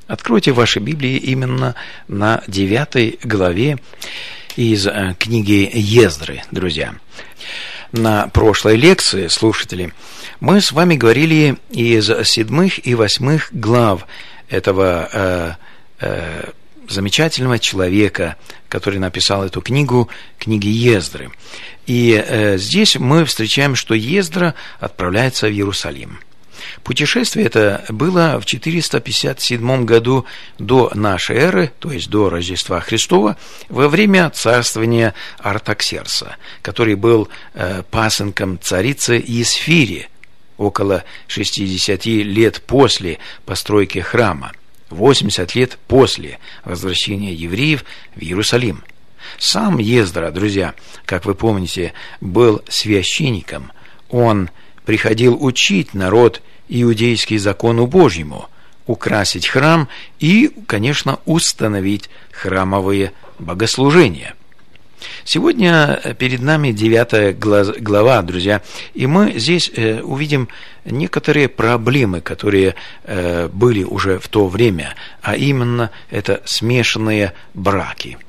Откройте ваши Библии именно на 9 главе из книги Ездры, друзья. На прошлой лекции, слушатели, мы с вами говорили из 7 и 8 глав этого замечательного человека, который написал эту книгу, книги Ездры. И здесь мы встречаем, что Ездра отправляется в Иерусалим. Путешествие это было в 457 году до нашей эры, то есть до Рождества Христова, во время царствования Артаксеркса, который был пасынком царицы Есфири около 60 лет после постройки храма, 80 лет после возвращения евреев в Иерусалим. Сам Ездра, друзья, как вы помните, был священником. Он приходил учить народ иудейский закону Божьему, украсить храм и, конечно, установить храмовые богослужения. Сегодня перед нами 9 глава, друзья, и мы здесь увидим некоторые проблемы, которые были уже в то время, а именно это смешанные браки.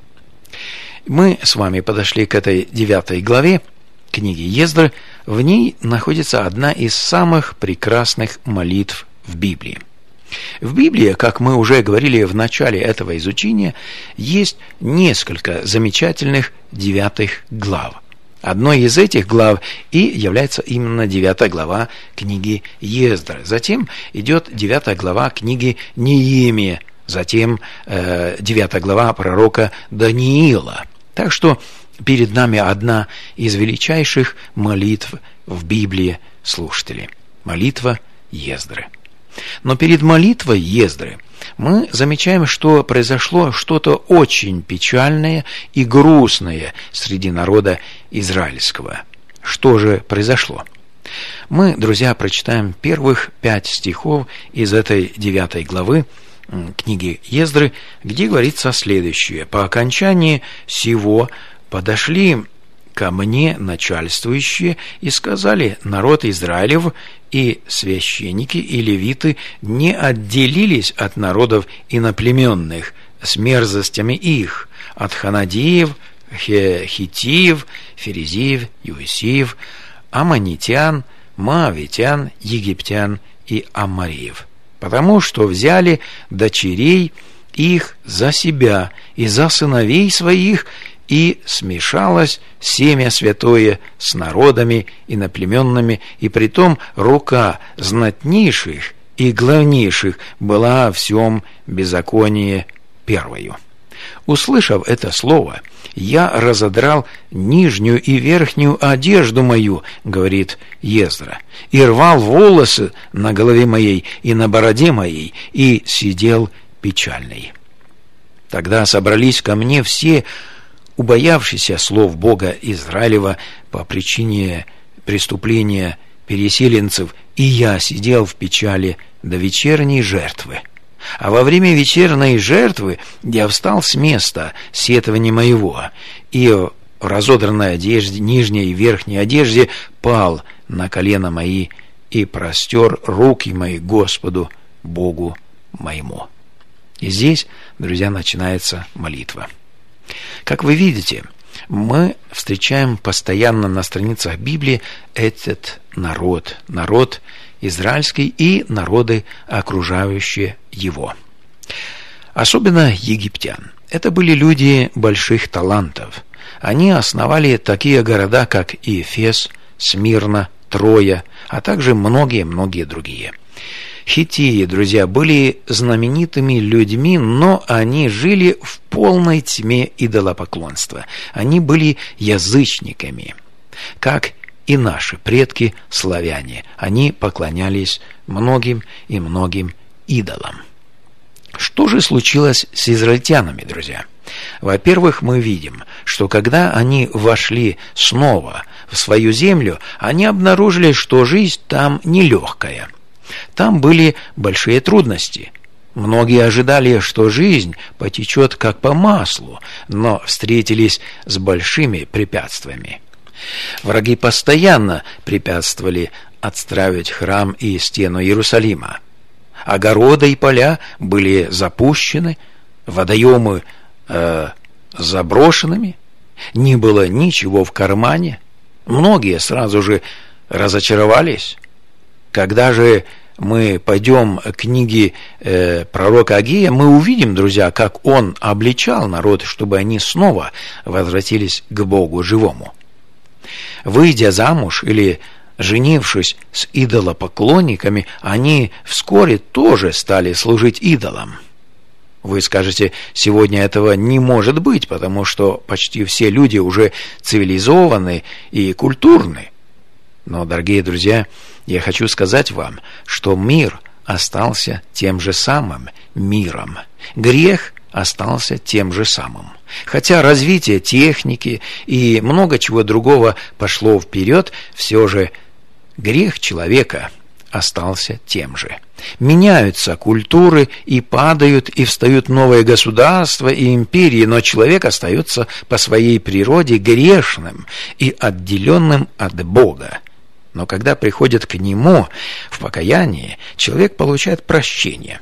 Мы с вами подошли к этой 9 главе книги Ездры. В ней находится одна из самых прекрасных молитв в Библии. В Библии, как мы уже говорили в начале этого изучения, есть несколько замечательных 9 глав. Одной из этих глав и является именно 9 глава книги Ездры. Затем идет 9 глава книги Неемии, затем 9 глава пророка Даниила. Так что перед нами одна из величайших молитв в Библии, слушатели. Молитва Ездры. Но перед молитвой Ездры мы замечаем, что произошло что-то очень печальное и грустное среди народа израильского. Что же произошло? Мы, друзья, прочитаем первых 5 стихов из этой 9 главы книги Ездры, где говорится следующее: «По окончании сего подошли ко мне начальствующие и сказали: народ Израилев и священники и левиты не отделились от народов иноплеменных с мерзостями их, от ханадеев, хиттиев, ферезиев, иусеев, аммонитян, моавитян, египтян и аммореев, потому что взяли дочерей их за себя и за сыновей своих, и смешалось семя святое с народами иноплеменными, и притом рука знатнейших и главнейших была о всем беззаконии первою. Услышав это слово, я разодрал нижнюю и верхнюю одежду мою, говорит Ездра, и рвал волосы на голове моей и на бороде моей, и сидел печальный. Тогда собрались ко мне все убоявшиеся слов Бога Израилева по причине преступления переселенцев, и я сидел в печали до вечерней жертвы. А во время вечерней жертвы я встал с места сетования моего, и в разодранной одежде, нижней и верхней одежде, пал на колено мои и простер руки мои Господу Богу моему». И здесь, друзья, начинается молитва. Как вы видите, мы встречаем постоянно на страницах Библии этот народ израильский и народы, окружающие его. Особенно египтян. Это были люди больших талантов. Они основали такие города, как Эфес, Смирна, Троя, а также многие-многие другие. Хиттии, друзья, были знаменитыми людьми, но они жили в полной тьме идолопоклонства. Они были язычниками, как и наши предки славяне. Они поклонялись многим и многим идолам. Что же случилось с израильтянами, друзья? Во-первых, мы видим, что когда они вошли снова в свою землю, они обнаружили, что жизнь там нелегкая. Там были большие трудности. Многие ожидали, что жизнь потечет как по маслу, но встретились с большими препятствиями. Враги постоянно препятствовали отстраивать храм и стену Иерусалима. огороды и поля были запущены, водоемы заброшенными, не было ничего в кармане. Многие сразу же разочаровались. Когда же мы пойдем к книге пророка Агея, мы увидим, друзья, как он обличал народ, чтобы они снова возвратились к Богу живому. Выйдя замуж или женившись с идолопоклонниками, они вскоре тоже стали служить идолам. Вы скажете, сегодня этого не может быть, потому что почти все люди уже цивилизованы и культурны. Но, дорогие друзья, я хочу сказать вам, что мир остался тем же самым миром. Грех остался тем же самым. Хотя развитие техники и много чего другого пошло вперед, все же грех человека остался тем же. Меняются культуры, и падают, и встают новые государства и империи, но человек остается по своей природе грешным и отделенным от Бога. Но когда приходят к Нему в покаянии, человек получает прощение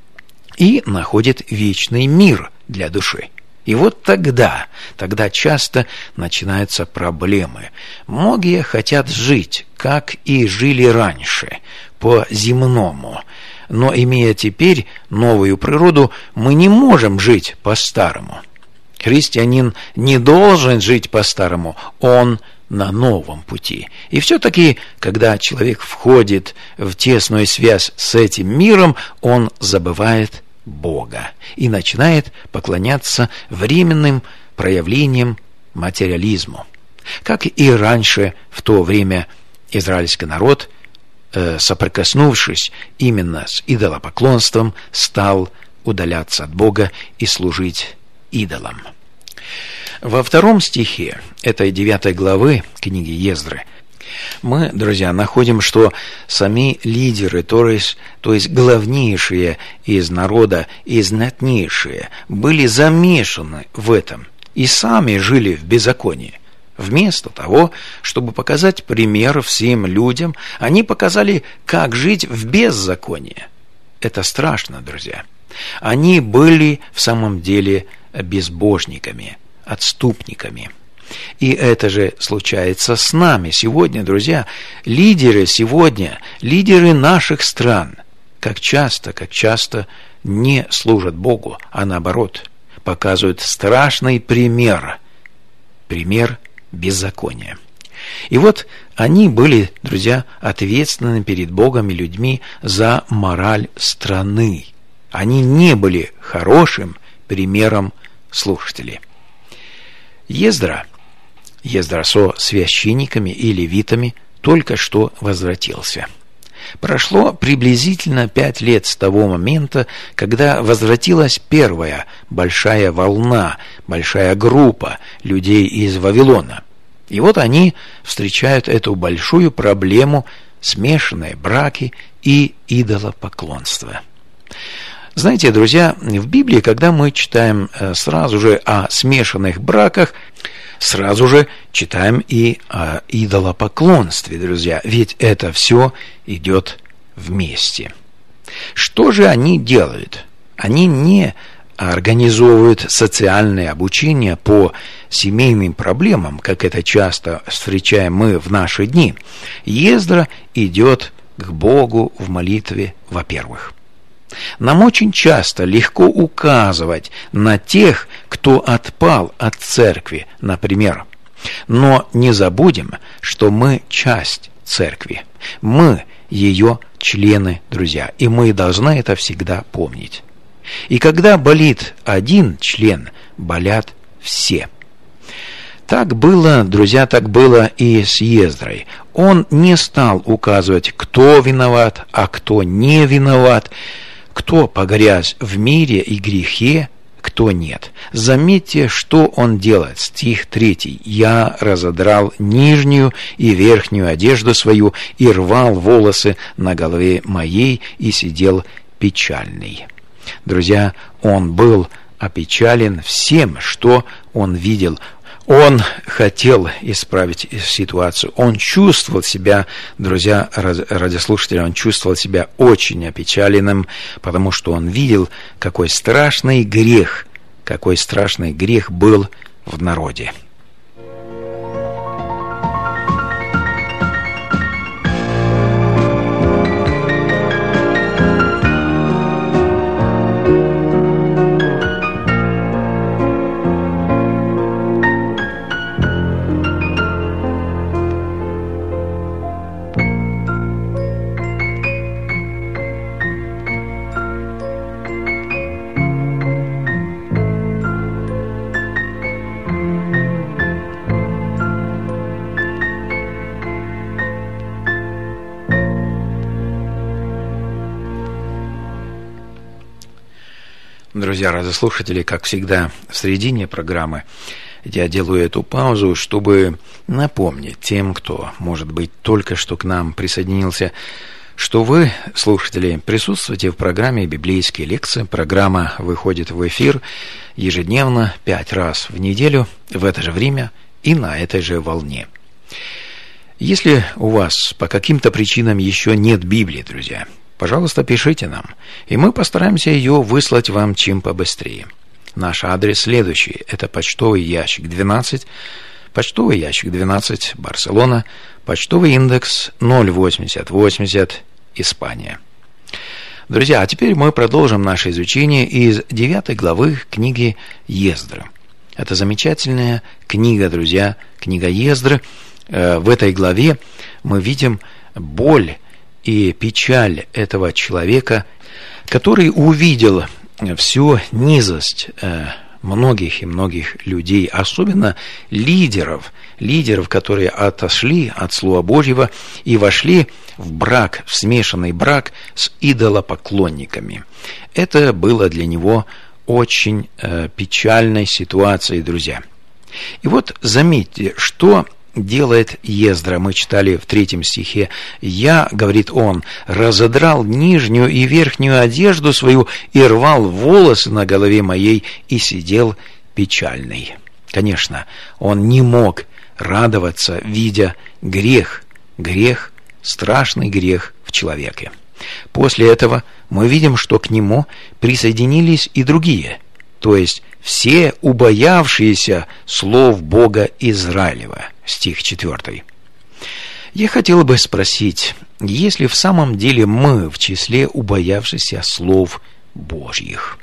и находит вечный мир для души. И вот тогда часто начинаются проблемы. Многие хотят жить, как и жили раньше, по-земному. Но, имея теперь новую природу, мы не можем жить по-старому. Христианин не должен жить по-старому, он на новом пути. И все-таки, когда человек входит в тесную связь с этим миром, он забывает Бога и начинает поклоняться временным проявлениям материализму. Как и раньше, в то время израильский народ, соприкоснувшись именно с идолопоклонством, стал удаляться от Бога и служить идолам. Во 2 стихе этой 9 главы книги Ездры мы, друзья, находим, что сами лидеры, то есть главнейшие из народа и знатнейшие, были замешаны в этом и сами жили в беззаконии. Вместо того, чтобы показать пример всем людям, они показали, как жить в беззаконии. Это страшно, друзья. Они были в самом деле безбожниками, отступниками. И это же случается с нами сегодня, друзья. Лидеры наших стран, как часто не служат Богу, а наоборот, показывают страшный пример беззакония. И вот они были, друзья, ответственны перед Богом и людьми за мораль страны. Они не были хорошим примером слушателей. Ездра со священниками и левитами только что возвратился. Прошло приблизительно 5 лет с того момента, когда возвратилась первая большая волна, большая группа людей из Вавилона. И вот они встречают эту большую проблему смешанные браки и идолопоклонство. Знаете, друзья, в Библии, когда мы читаем сразу же о смешанных браках, сразу же читаем и о идолопоклонстве, друзья, ведь это все идет вместе. Что же они делают? Они не организовывают социальное обучение по семейным проблемам, как это часто встречаем мы в наши дни. Ездра идет к Богу в молитве, во-первых. Нам очень часто легко указывать на тех, кто отпал от церкви, например. Но не забудем, что мы часть церкви. Мы ее члены, друзья, и мы должны это всегда помнить. И когда болит один член, болят все. Так было, друзья, так было и с Ездрой. Он не стал указывать, кто виноват, а кто не виноват, кто погряз в мире и грехе, кто нет. Заметьте, что он делает. Стих 3. «Я разодрал нижнюю и верхнюю одежду свою и рвал волосы на голове моей и сидел печальный». Друзья, он был опечален всем, что он видел. Он хотел исправить ситуацию. Он чувствовал себя, друзья, радиослушатели, он чувствовал себя очень опечаленным, потому что он видел, какой страшный грех был в народе. Друзья, радиослушатели, как всегда, в середине программы я делаю эту паузу, чтобы напомнить тем, кто, может быть, только что к нам присоединился, что вы, слушатели, присутствуете в программе «Библейские лекции». Программа выходит в эфир ежедневно 5 раз в неделю в это же время и на этой же волне. Если у вас по каким-то причинам еще нет Библии, друзья, пожалуйста, пишите нам, и мы постараемся ее выслать вам чем побыстрее. Наш адрес следующий. Это почтовый ящик 12, Барселона, почтовый индекс 08080, Испания. Друзья, а теперь мы продолжим наше изучение из 9 главы книги Ездры. Это замечательная книга, друзья, книга Ездры. В этой главе мы видим боль и печаль этого человека, который увидел всю низость многих и многих людей, особенно лидеров, которые отошли от Слова Божьего и вошли в брак, в смешанный брак с идолопоклонниками. Это было для него очень печальной ситуацией, друзья. И вот заметьте, что делает Ездра. Мы читали в 3 стихе. «Я, — говорит он, — разодрал нижнюю и верхнюю одежду свою и рвал волосы на голове моей и сидел печальный». Конечно, он не мог радоваться, видя грех, страшный грех в человеке. После этого мы видим, что к нему присоединились и другие, то есть все убоявшиеся слов Бога Израилева. Стих 4. Я хотел бы спросить, есть ли в самом деле мы в числе убоявшихся слов Божьих?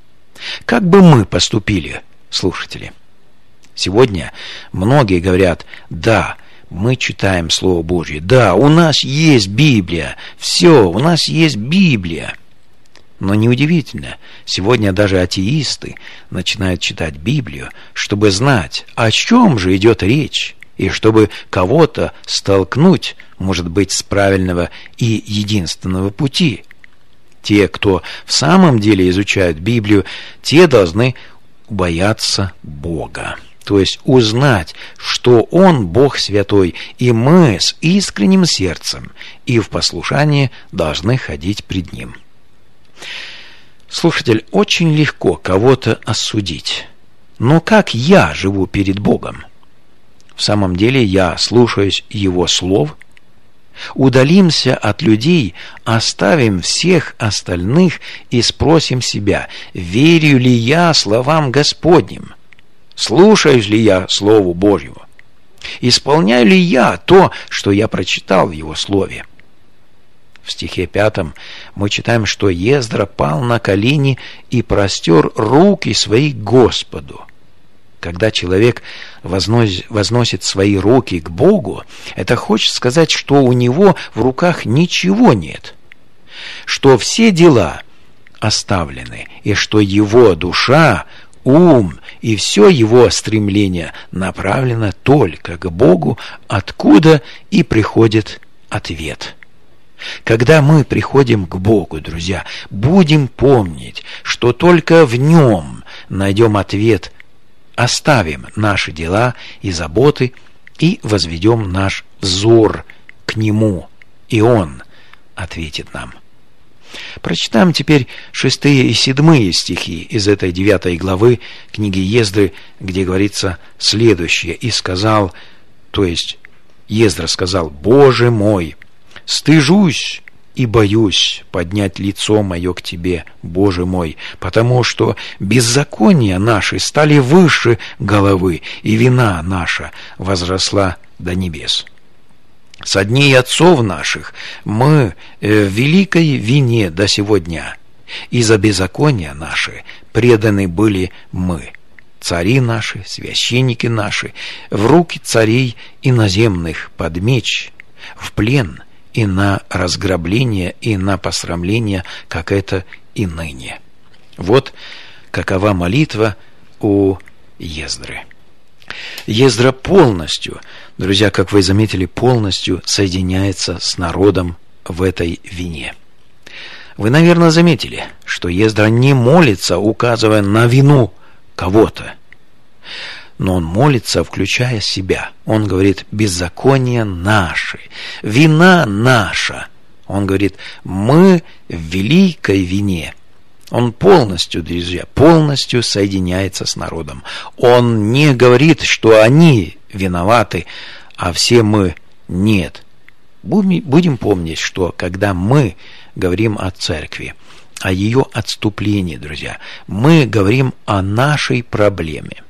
Как бы мы поступили, слушатели? Сегодня многие говорят: да, мы читаем Слово Божье, да, у нас есть Библия, все, у нас есть Библия. Но неудивительно, сегодня даже атеисты начинают читать Библию, чтобы знать, о чем же идет речь, и чтобы кого-то столкнуть, может быть, с правильного и единственного пути. Те, кто в самом деле изучают Библию, те должны бояться Бога, то есть узнать, что Он Бог святой, и мы с искренним сердцем и в послушании должны ходить пред Ним. Слушатель, очень легко кого-то осудить, но как я живу перед Богом? В самом деле я слушаюсь Его слов? Удалимся от людей, оставим всех остальных и спросим себя: верю ли я словам Господним? Слушаюсь ли я Слову Божьему? Исполняю ли я то, что я прочитал в Его Слове? В стихе 5 мы читаем, что Ездра пал на колени и простер руки свои к Господу. Когда человек возносит свои руки к Богу, это хочет сказать, что у него в руках ничего нет, что все дела оставлены, и что его душа, ум и все его стремление направлено только к Богу, откуда и приходит ответ. Когда мы приходим к Богу, друзья, будем помнить, что только в Нем найдем ответ. Оставим наши дела и заботы и возведем наш взор к Нему, и Он ответит нам. Прочитаем теперь 6 и 7 стихи из этой 9 главы книги Ездры, где говорится следующее. «И сказал», то есть Ездра сказал: «Боже мой, стыжусь и боюсь поднять лицо мое к Тебе, Боже мой, потому что беззакония наши стали выше головы, и вина наша возросла до небес. Со дней отцов наших мы в великой вине до сего дня, и за беззакония наши преданы были мы, цари наши, священники наши, в руки царей иноземных под меч, в плен и на разграбление, и на посрамление, как это и ныне». Вот какова молитва у Ездры. Ездра полностью, друзья, как вы заметили, полностью соединяется с народом в этой вине. Вы, наверное, заметили, что Ездра не молится, указывая на вину кого-то, но он молится, включая себя. Он говорит: беззакония наши, вина наша. Он говорит: мы в великой вине. Он полностью, друзья, полностью соединяется с народом. Он не говорит, что они виноваты, а все мы нет. Будем помнить, что когда мы говорим о церкви, о ее отступлении, друзья, мы говорим о нашей проблеме.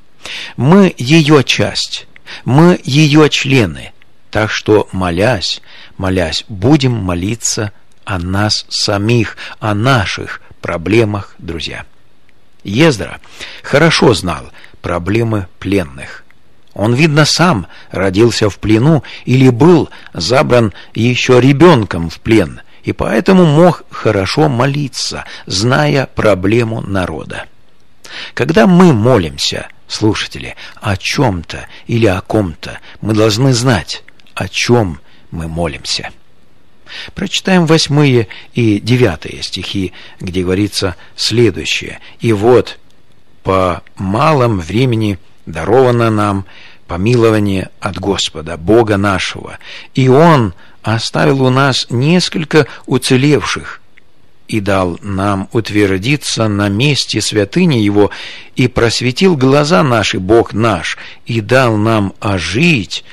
Мы ее часть, мы ее члены. Так что, молясь, будем молиться о нас самих, о наших проблемах, друзья. Ездра хорошо знал проблемы пленных. Он, видно, сам родился в плену или был забран еще ребенком в плен, и поэтому мог хорошо молиться, зная проблему народа. Когда мы молимся, слушатели, о чем-то или о ком-то, мы должны знать, о чем мы молимся. Прочитаем 8 и 9 стихи, где говорится следующее: «И вот по малом времени даровано нам помилование от Господа, Бога нашего, и Он оставил у нас несколько уцелевших, и дал нам утвердиться на месте святыни Его, и просветил глаза наши Бог наш, и дал нам ожить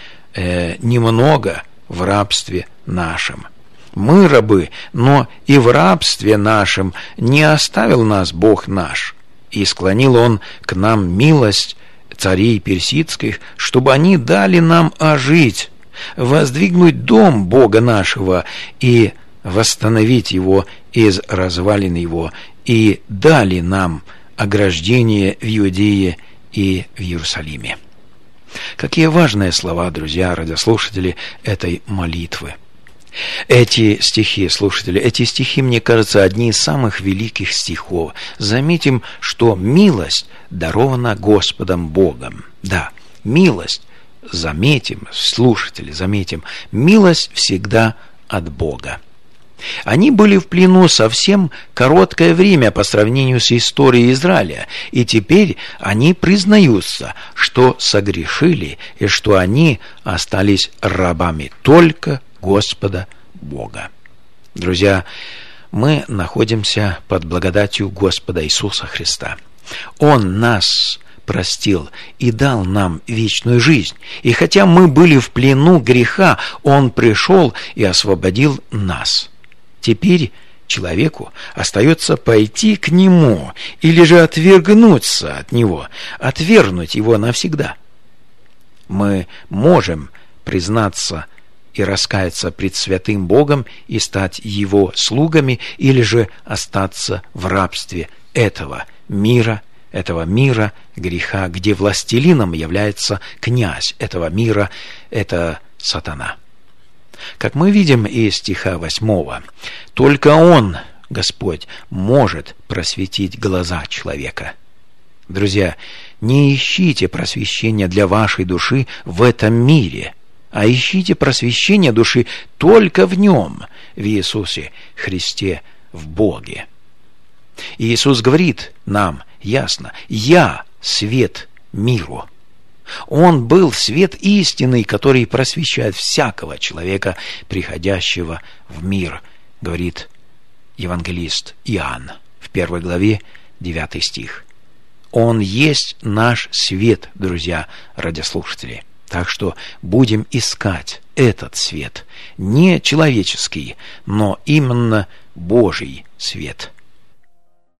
немного в рабстве нашем. Мы рабы, но и в рабстве нашем не оставил нас Бог наш, и склонил Он к нам милость царей персидских, чтобы они дали нам ожить, воздвигнуть дом Бога нашего и восстановить его из развалин его, и дали нам ограждение в Иудее и в Иерусалиме». Какие важные слова, друзья, радиослушатели, этой молитвы. Эти стихи, слушатели, эти стихи, мне кажется, одни из самых великих стихов. Заметим, что милость дарована Господом Богом. Да, милость, заметим, слушатели, заметим, милость всегда от Бога. Они были в плену совсем короткое время по сравнению с историей Израиля, и теперь они признаются, что согрешили и что они остались рабами только Господа Бога. Друзья, мы находимся под благодатью Господа Иисуса Христа. Он нас простил и дал нам вечную жизнь. И хотя мы были в плену греха, Он пришел и освободил нас. Теперь человеку остается пойти к Нему или же отвергнуться от Него, отвергнуть Его навсегда. Мы можем признаться и раскаяться пред святым Богом и стать Его слугами, или же остаться в рабстве этого мира греха, где властелином является князь этого мира, это сатана. Как мы видим из стиха 8, только Он, Господь, может просветить глаза человека. Друзья, не ищите просвещения для вашей души в этом мире, а ищите просвещение души только в Нем, в Иисусе Христе, в Боге. И Иисус говорит нам ясно: «Я свет миру». Он был свет истинный, который просвещает всякого человека, приходящего в мир, говорит евангелист Иоанн в 1 главе 9 стих. Он есть наш свет, друзья радиослушатели. Так что будем искать этот свет, не человеческий, но именно Божий свет.